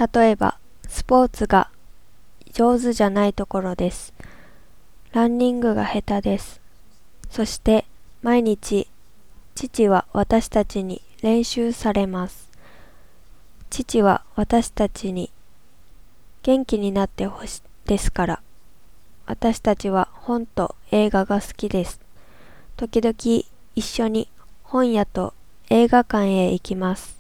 例えば、スポーツが上手じゃないところです。ランニングが下手です。そして、毎日、父は私たちに練習されます。父は私たちに元気になってほしいですから。私たちは本と映画が好きです。時々一緒に本屋と映画館へ行きます。